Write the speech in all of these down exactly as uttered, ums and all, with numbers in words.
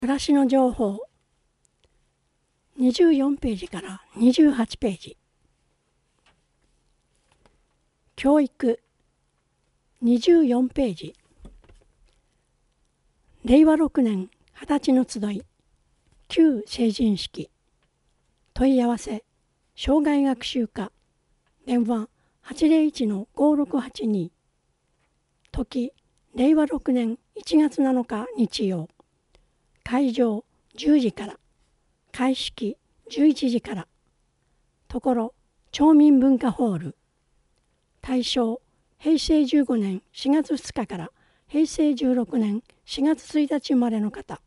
暮らしの情報にじゅうよんページからにじゅうはちページ。教育にじゅうよんページ。れいわろくねんはたちの集い旧成人式。問い合わせ障害学習課電話 はちゼロいちのごろくはちに。時れいわろくねんいちがつなのか日曜。会場じゅうじから開式じゅういちじから。ところ町民文化ホール。対象へいせいじゅうごねんしがつふつかからへいせいじゅうろくねんしがつついたち生まれの方。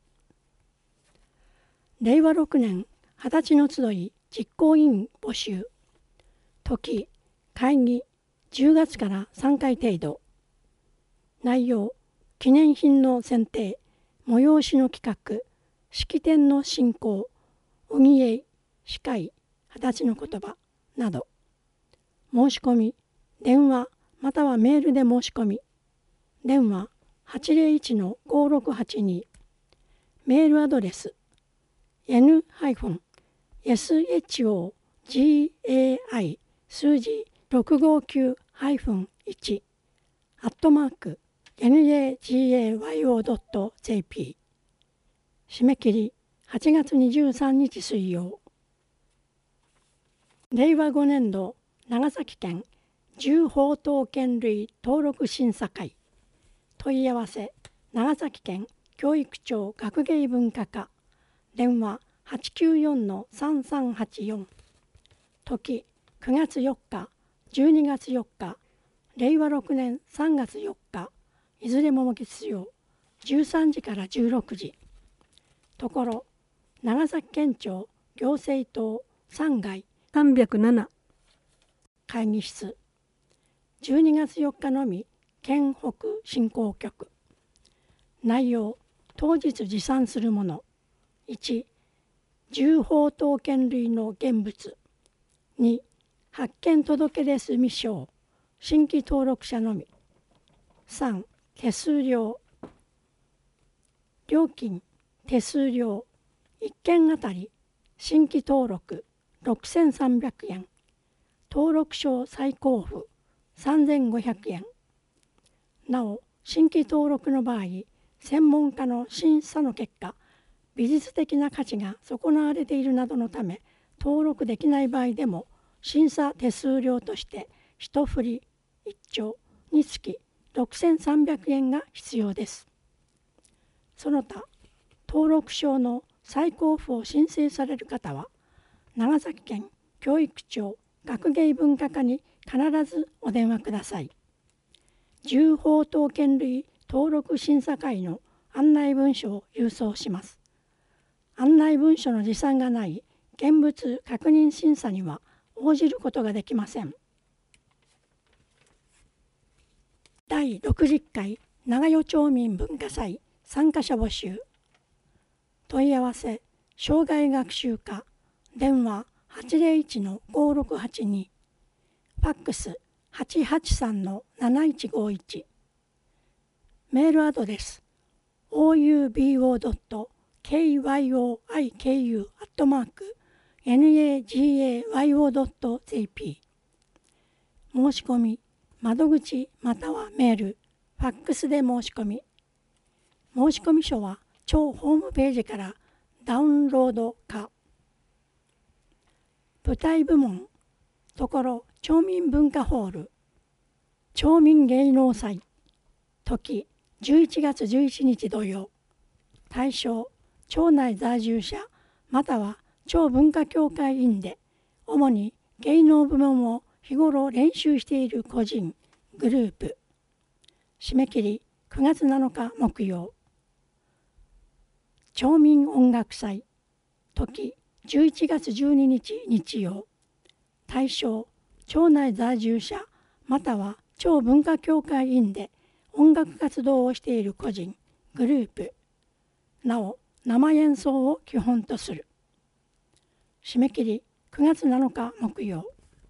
れいわろくねんはたちの集い実行委員募集。時会議じゅうがつからさんかい程度。内容記念品の選定、催しの企画、式典の進行、おぎえい、司会、はたちの言葉など。申し込み電話またはメールで申し込み。電話 はちゼロいちのごろくはちに。メールアドレス エヌ エス エイチ オー ジー エー アイ 数字ろくごきゅう いち アットマーク エヌ ジェー ジー エー ワイ オー ドット ジェーピー。 締め切りはちがつにじゅうさんにち水曜。れいわごねんど長崎県銃砲刀剣類登録審査会。問い合わせ長崎県教育庁学芸文化課電話 はちきゅうよんのさんさんはちよん。時くがつよっかじゅうにがつよっかれいわろくねんさんがつよっかいずれも月曜じゅうさんじからじゅうろくじ。ところ長崎県庁行政棟さんがいさんびゃくなな会議室。じゅうにがつよっかのみ県北振興局。内容当日持参するもの。いち銃砲刀剣類の現物。に発見届出済証新規登録者のみ。さん手数料。料金手数料いっけんあたり新規登録ろくせんさんびゃくえん。登録証再交付さんぜんごひゃくえん。なお新規登録の場合専門家の審査の結果美術的な価値が損なわれているなどのため登録できない場合でも審査手数料として一振りいっちょうにつきろくせんさんびゃくえんが必要です。その他登録証の再交付を申請される方は長崎県教育庁学芸文化課に必ずお電話ください。銃砲刀剣類登録審査会の案内文書を郵送します。案内文書の持参がない現物確認審査には応じることができません。だいろくじゅっかい長与町民文化祭参加者募集。問い合わせ障害学習課電話はちゼロいちのごろくはちに。ファックスはちはちさんのなないちごいち。メールアドレス オーユービーオー ドット ケーワイオーアイケーユー アットマーク エヌエージーエーワイオー ドット ジェーピー。 申し込み窓口またはメールファックスで申し込み。申し込み書は町ホームページからダウンロード可。舞台部門ところ町民文化ホール町民芸能祭。時じゅういちがつじゅういちにち土曜。対象町内在住者または町文化協会員で主に芸能部門を日頃練習している個人グループ。締め切りくがつなのか木曜。町民音楽祭。時じゅういちがつじゅうににち日曜。対象町内在住者または町文化協会員で音楽活動をしている個人グループ。なお生演奏を基本とする。締め切りくがつなのか木曜。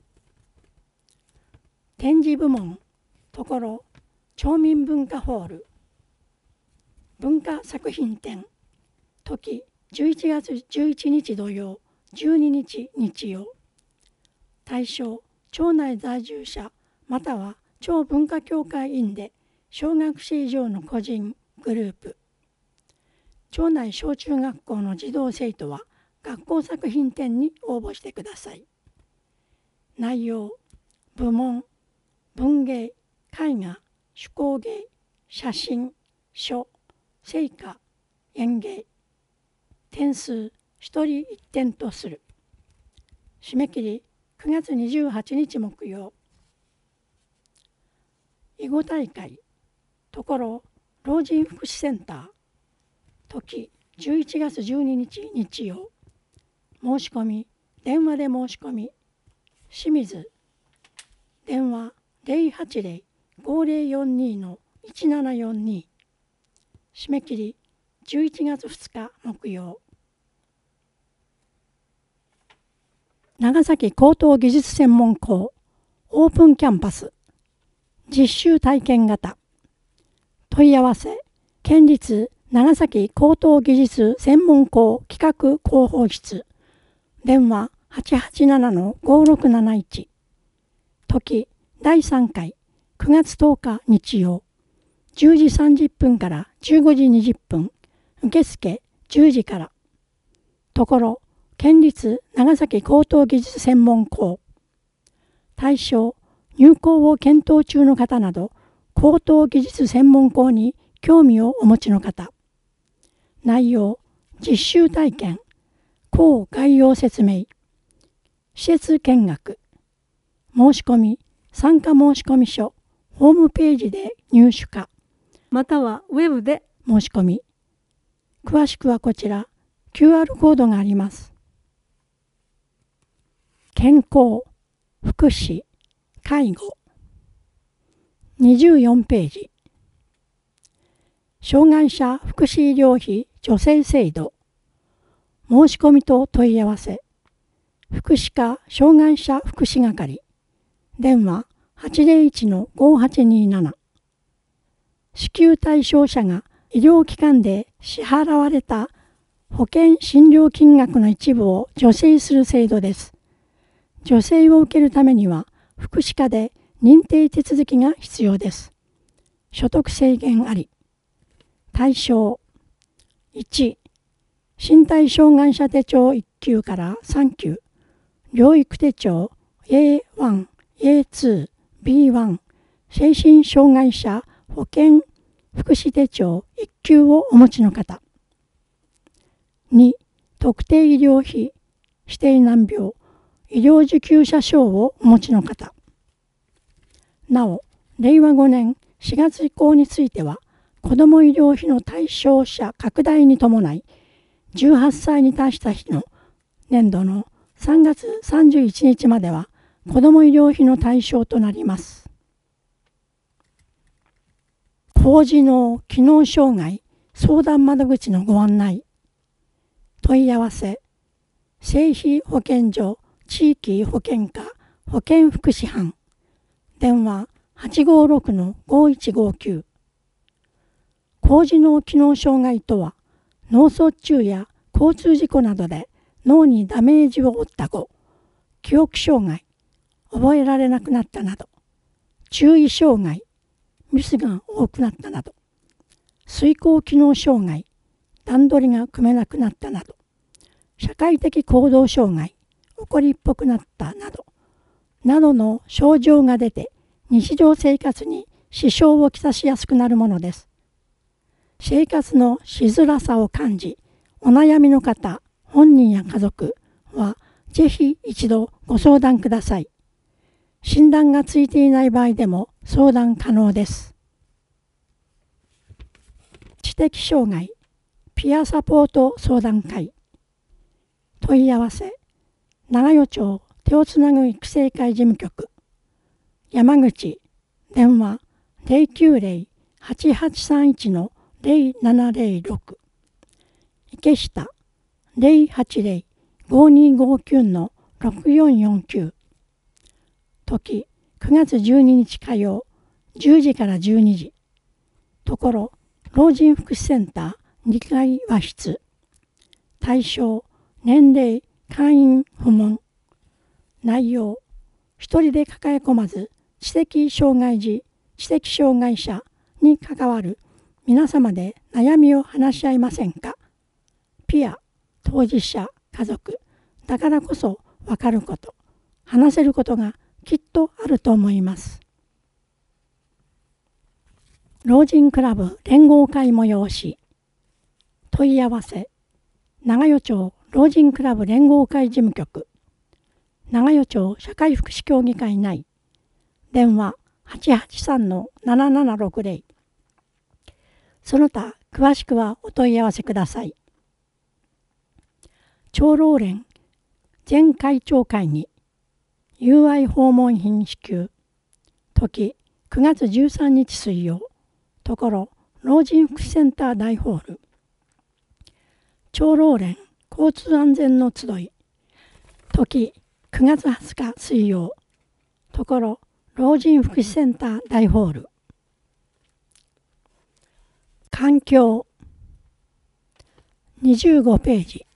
展示部門ところ町民文化ホール文化作品展時じゅういちがつじゅういちにち土曜、じゅうににち日曜。対象町内在住者または町文化協会員で小学生以上の個人グループ。町内小中学校の児童生徒は学校作品展に応募してください。内容部門文芸、絵画、手工芸、写真、書、生花、園芸。点数ひとりいってんとする。締め切りくがつにじゅうはちにち木曜。囲碁大会ところ老人福祉センター。時じゅういちがつじゅうににち日曜。申し込み電話で申し込み。清水電話 ゼロはちゼロ ごゼロよんに のいちななよんに。締め切りじゅういちがつふつか木曜。長崎高等技術専門校オープンキャンパス実習体験型。問い合わせ県立長崎高等技術専門校企画広報室。電話 はちはちななのごろくなないち。時だいさんかいくがつとおか日曜。じゅうじさんじゅっぷんからじゅうごじにじゅっぷん。受付じゅうじから。ところ県立長崎高等技術専門校。対象入校を検討中の方など高等技術専門校に興味をお持ちの方。内容実習体験、校概要説明、施設見学。申し込み参加申込書ホームページで入手かまたはウェブで申し込み。詳しくはこちら キューアール コードがあります。健康、福祉、介護にじゅうよんページ。障害者福祉医療費助成制度。申し込みと問い合わせ福祉課障害者福祉係。電話 はちゼロいちのごはちになな。支給対象者が医療機関で支払われた保険診療金額の一部を助成する制度です。助成を受けるためには福祉課で認定手続きが必要です。所得制限あり。対象いち身体障害者手帳いっきゅうからさんきゅう、療育手帳 エーワン、エーツー、ビーワン、精神障害者保険福祉手帳いっきゅうをお持ちの方。に特定医療費指定難病医療受給者証をお持ちの方。なおれいわごねんしがつ以降については子ども医療費の対象者拡大に伴いじゅうはっさいに達した日の年度のさんがつさんじゅういちにちまでは子ども医療費の対象となります。高次脳機能障害相談窓口のご案内。問い合わせ生費保健所地域保健課保健福祉班。電話 はちごろくのごいちごきゅう。高次脳機能障害とは脳卒中や交通事故などで脳にダメージを負った後、記憶障害、覚えられなくなったなど、注意障害、ミスが多くなったなど、遂行機能障害、段取りが組めなくなったなど、社会的行動障害、怒りっぽくなったなど、などの症状が出て日常生活に支障をきたしやすくなるものです。生活のしづらさを感じ、お悩みの方、本人や家族はぜひ一度ご相談ください。診断がついていない場合でも相談可能です。知的障害ピアサポート相談会。問い合わせ長与町手をつなぐ育成会事務局。山口電話 ゼロきゅうゼロ はちはちさんいちのゼロななゼロろく。池下ゼロはちゼロ ごにごきゅうのろくよんよんきゅう。時くがつじゅうににち火曜じゅうじからじゅうにじ。ところ老人福祉センターにかい和室。 対象、年齢、会員不問。内容、一人で抱え込まず、知的障害児、知的障害者に関わる皆様で悩みを話し合いませんか。ピア、当事者、家族、だからこそ分かること、話せることがきっとあると思います。老人クラブ連合会催し。問い合わせ、長与町老人クラブ連合会事務局、長与町社会福祉協議会内、電話 はちはちさんのななななろくぜろ。その他詳しくはお問い合わせください。長老連全会長会議、友愛訪問品支給、時くがつじゅうさんにち水曜、ところ老人福祉センター大ホール。長老連交通安全の集い、時くがつはつか水曜、ところ老人福祉センター大ホール。環境にじゅうごページ。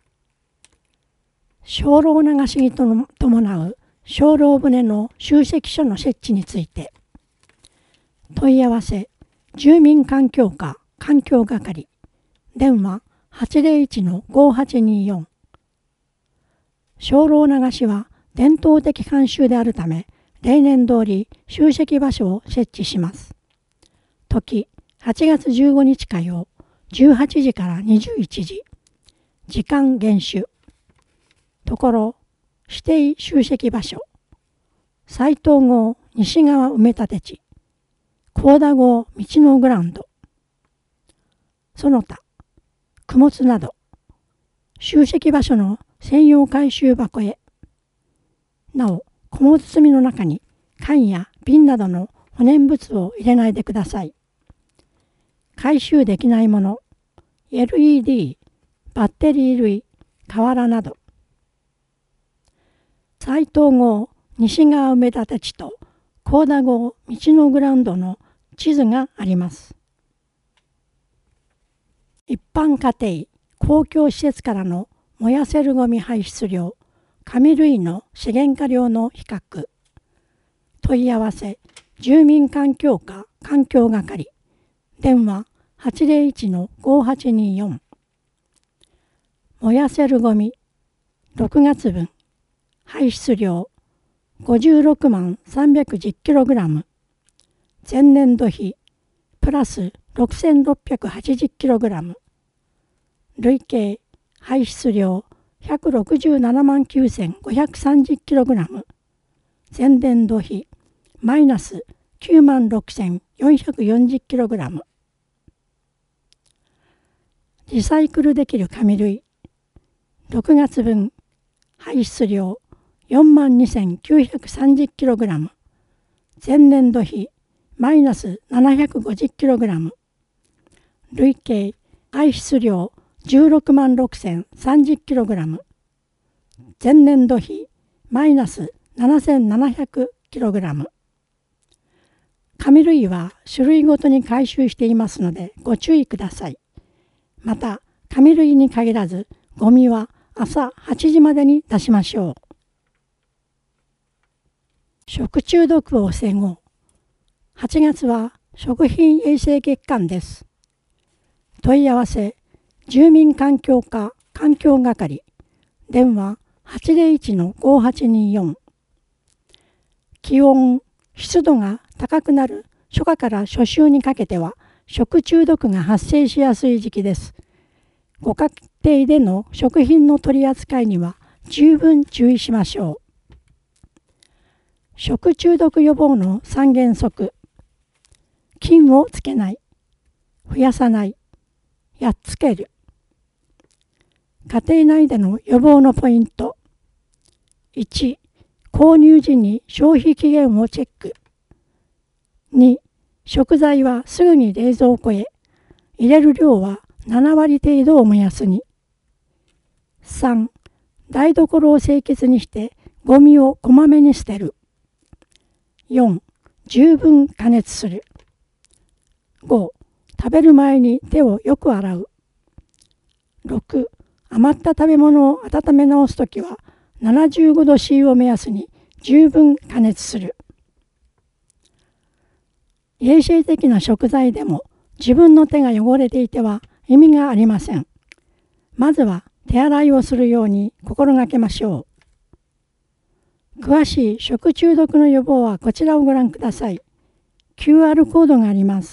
精霊流しに伴う精霊船の集積所の設置について。問い合わせ、住民環境課環境係、電話 はちぜろいちのごはちにーよん。精霊流しは伝統的慣習であるため、例年通り集積場所を設置します。時はちがつじゅうごにち火曜、じゅうはちじからにじゅういちじ。時間厳守。ところ指定集積場所、斉藤郷西側埋め立て地、幸田郷道のグラウンド。その他供物など集積場所の専用回収箱へ。なお供物積みの中に缶や瓶などの不燃物を入れないでください。回収できないもの、エルイーディー、バッテリー類、瓦など。斉藤郷西側埋め立て地と幸田郷道のグラウンドの地図があります。一般家庭、公共施設からの燃やせるごみ排出量、紙類の資源化量の比較。問い合わせ、住民環境課環境係、電話 はちぜろいちのごはちにーよん。燃やせるごみろくがつぶん、排出量ごじゅうろくまんさんびゃくじゅうキログラム、前年度比プラスろくせんろっぴゃくはちじゅうキログラム、累計排出量ひゃくろくじゅうななまんきゅうせんごひゃくさんじゅうキログラム、前年度比マイナスきゅうまんろくせんよんひゃくよんじゅうキログラム。リサイクルできる紙類ろくがつぶん、排出量よんまんにせんきゅうひゃくさんじゅうキログラム、前年度比マイナスななひゃくごじゅうキログラム、累計排出量じゅうろくまんろくせんさんじゅうキログラム、前年度比マイナスななせんななひゃくキログラム。紙類は種類ごとに回収していますのでご注意ください。また紙類に限らずゴミは朝はちじまでに出しましょう。食中毒を防ごう。はちがつは食品衛生月間です。問い合わせ、住民環境課環境係、電話 はちぜろいちのごはちにーよん。気温、湿度が高くなる初夏から初秋にかけては食中毒が発生しやすい時期です。ご家庭での食品の取り扱いには十分注意しましょう。食中毒予防のさんげんそく。菌をつけない、増やさない、やっつける。家庭内での予防のポイント。いち、購入時に消費期限をチェック。に、食材はすぐに冷蔵庫へ。入れる量はななわり程度を目安に。さん、台所を清潔にしてゴミをこまめに捨てる。よん、十分加熱する。ご、食べる前に手をよく洗う。ろく、 余った食べ物を温め直すときはななじゅうごど C を目安に十分加熱する。衛生的な食材でも自分の手が汚れていては意味がありません。まずは手洗いをするように心がけましょう。詳しい食中毒の予防はこちらをご覧ください。キューアール コードがあります。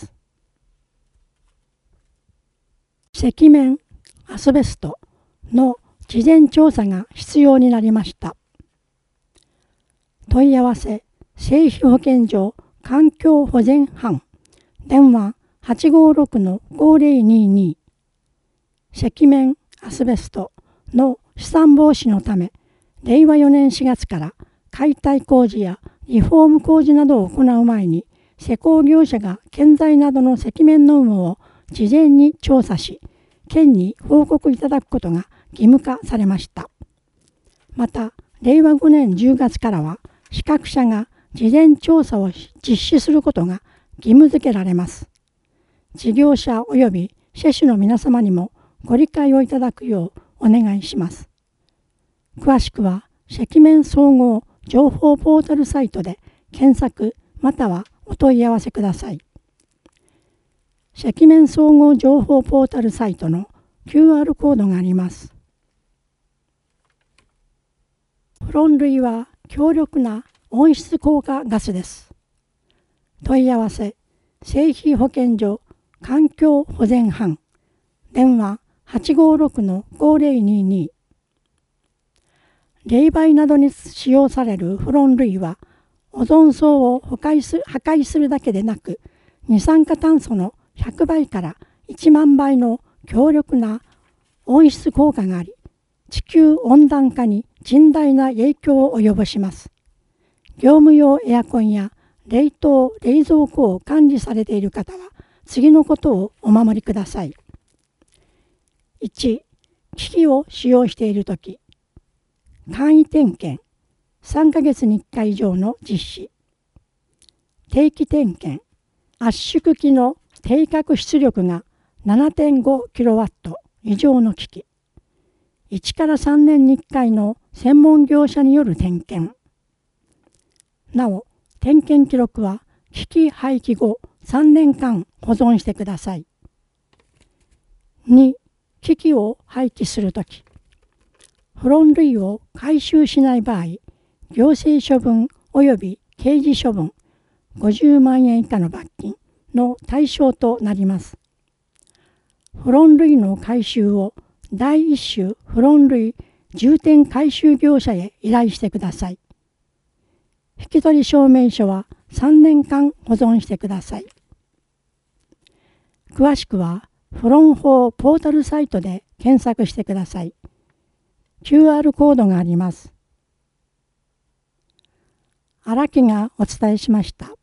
赤面、アスベストの事前調査が必要になりました。問い合わせ、製品保健所環境保全班、電話 はちごろくのごぜろにに。赤面、アスベストの飛散防止のため、れいわよねんしがつから解体工事やリフォーム工事などを行う前に、施工業者が建材などの赤面の有無を事前に調査し、県に報告いただくことが義務化されました。また、れいわごねんじゅうがつからは、資格者が事前調査を実施することが義務付けられます。事業者及び施主の皆様にもご理解をいただくようお願いします。詳しくは、赤面総合情報ポータルサイトで検索またはお問い合わせください。赤面総合情報ポータルサイトの キューアール コードがあります。フロン類は強力な温室効果ガスです。問い合わせ、製品保健所環境保全班、電話 はちごろくのごぜろにに。冷媒などに使用されるフロン類は、オゾン層を破壊する、破壊するだけでなく、二酸化炭素のひゃくばいからいちまんばいの強力な温室効果があり、地球温暖化に甚大な影響を及ぼします。業務用エアコンや冷凍・冷蔵庫を管理されている方は、次のことをお守りください。いち、機器を使用しているとき、簡易点検、さんかげつにいっかい以上の実施。定期点検、圧縮機の定格出力が ななてんごキロワット 以上の機器。いちからさんねんにいっかいの専門業者による点検。なお、点検記録は機器廃棄後さんねんかん保存してください。に、機器を廃棄するとき、フロン類を回収しない場合、行政処分及び刑事処分ごじゅうまんえん以下の罰金の対象となります。フロン類の回収を第一種フロン類重点回収業者へ依頼してください。引き取り証明書はさんねんかん保存してください。詳しくはフロン法ポータルサイトで検索してください。キューアール コードがあります。荒木がお伝えしました。